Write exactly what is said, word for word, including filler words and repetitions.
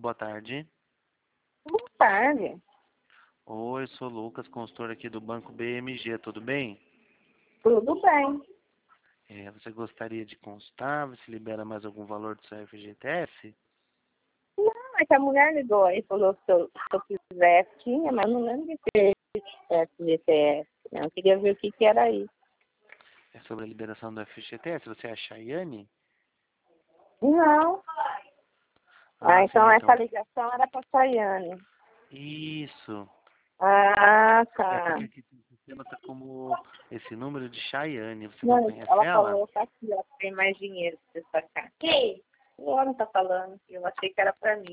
boa tarde. Boa tarde. Oi, sou o Lucas, consultor aqui do Banco B M G, tudo bem? Tudo bem. É, você gostaria de consultar, você libera mais algum valor do seu F G T S? Não, é que a mulher ligou aí e falou que se eu, se eu quisesse, tinha, mas não lembro de ter F G T S. Eu queria ver o que, que era isso. É sobre a liberação do F G T S, você é a Chayane? Não. Ah, Ah, sim, então essa então. ligação era para a Chayane. Isso. Ah, É tá. porque aqui no sistema tá como esse número de Chayane, você não Não, conhece ela ela? falou, tá aqui, ó, tem mais dinheiro para você sacar. Que? O homem tá falando, eu achei que era para mim.